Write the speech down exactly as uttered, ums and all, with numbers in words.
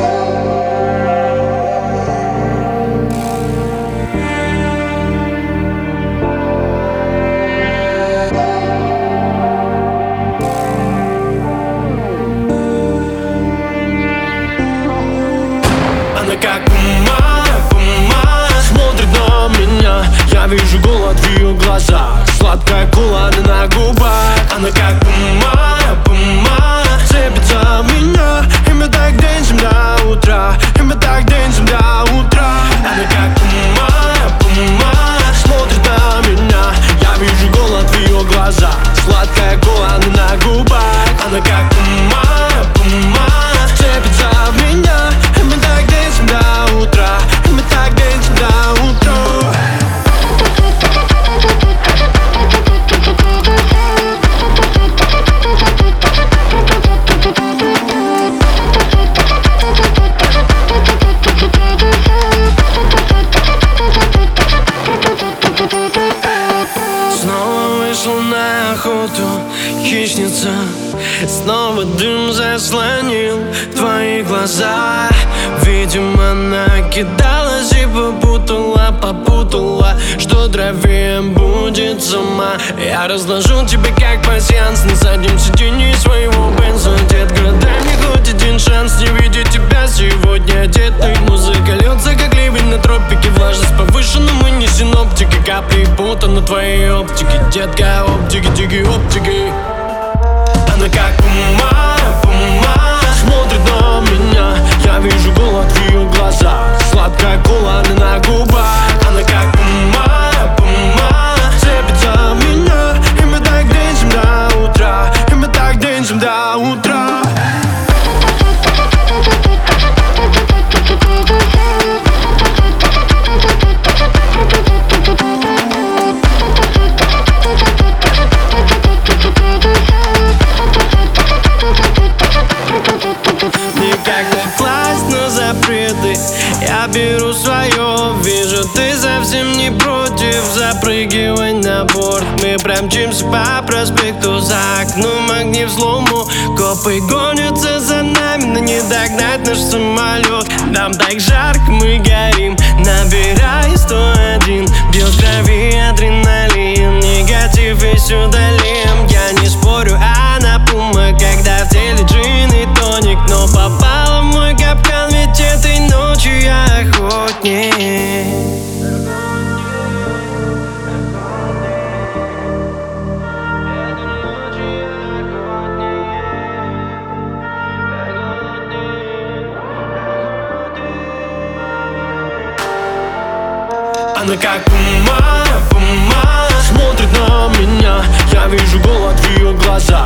Она как ума, ума, смотрит на меня. Я вижу голод в ее глазах, сладкая кола на губах. Она как ума, ума, цепится в меня. И мы так денчим до утра, и мы так денчим до утра. Она как ума, ума, смотрит на меня. Я вижу голод в ее глазах, сладкая кола на губах. Она как ума, ума, цепится в меня. И мы так денчим до утра, и мы так денчим до утра. Снова вышла на охоту хищница, снова дым заслонил твои глаза. Видимо, накидалась и попутала, попутала, что траве будет сама. Я разложу тебя как пасьянс на заднем сиденье своего бенза. Детка, дай мне хоть один шанс не видеть тебя сегодня одетой. Музыка льется как ливень на тропике, влажность повышена, мы не синоптики. Капли пота на твоей оптике, детка, оптики, тики, оптики. Она как ума, ума, смотрит на меня. Я вижу голод в ее глазах, сладкая кола на губах. Она как ума, ума, цепится в меня. И мы так денчим до утра, и мы так денчим до утра. Я беру свое, вижу, ты совсем не против. Запрыгивай на борт, мы промчимся по проспекту. За окном огни в слому, копы гонятся за нами, но не догнать наш самолет. Нам так жарко, мы горим, набирай сто один. Бьет в крови адреналин, негатив весь удалим. Я не спорю, она пума, когда в теле джин и тоник. Но попала в мой капкан, ведь этой ночью я охотник. Она как ума, ума, смотрит на меня. Я вижу голод в ее глазах,